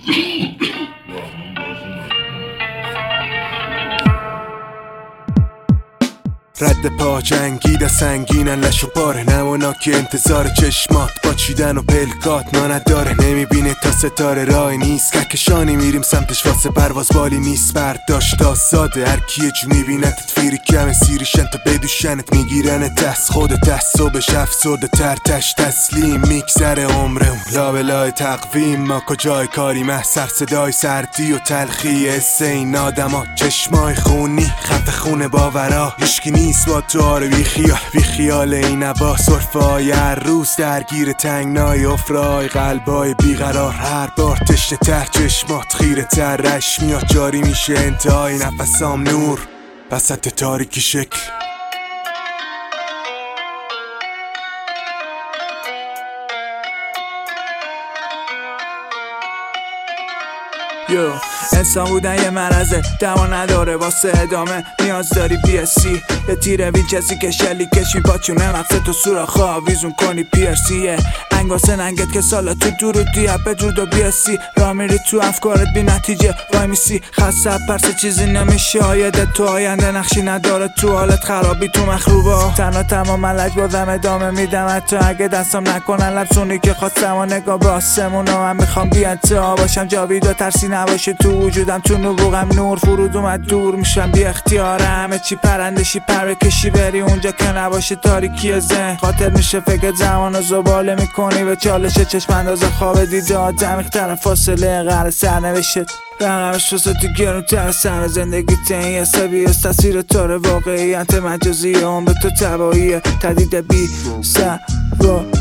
رد پا جنگیده سنگینن لش و پاره نمونا که انتظار چشمات با چیدن و پلکات ما نداره. نمیبینه تا ستاره رای نیست کهکشانی میریم سمتش واسه پرواز بالی نیست. برداشت آزاده هر کی جو میبینتت فیری کمه سیریشن تا بدوشنت میگیرن دست خودت دست صبحش افسرده تر تش تسلیم میگذره عمرم لابلای تقویم. ما کجای کاری محسر صدای سردی و تلخی حسه این آدما چشمای خونی خط خونه باورا هیشکی نیست با تو آره بی خیال این عبا صرفه های هر روز درگیر تنگنای افرای قلبای بیقرار هر بار تشنه تر چشمات خیره تر رش میاد جاری میشه انتهای نفسام نور وسط تاریکی شکل. انسان بودن یه مرزه دوا نداره واسه ادامه نیاز داری بیاسی یه تیره ویچسی که شلیکش میپاچونه مغز تو سوراخ آویزون کنی پیرسیه انگ واسه ننگت که سالا تو درودی به جود و بیاسی را میری تو افکارت بی نتیجه وای میسی خسته پرسه چیزی نمیشه آیده تو آینده نقشی نداره تو حالت خرابی تو مخروبا تنها تمام ملک بازم ادامه میدم حتی اگه دستم نکنن لبسونی که خواستم و نگاه به آسمون و من میخوام بی انتها باشم جاوید و ترسی نباشه تو وجودم تو نبوغم نور فرود اومد دور میشم بی اختیاره همه چی پرندشی پر بکشی بری اونجا که نباشه تاریکی ذهن خاطر میشه فکر زمان و زباله میکنی به چالش چشم انداز خواب دیده آدم اختر فاصله غر سرنوشت رقمش واسه گرون تر سر زندگی این حسابی از تصویر تاره واقعیت مجازی عمر تو تباییه تدید بی سر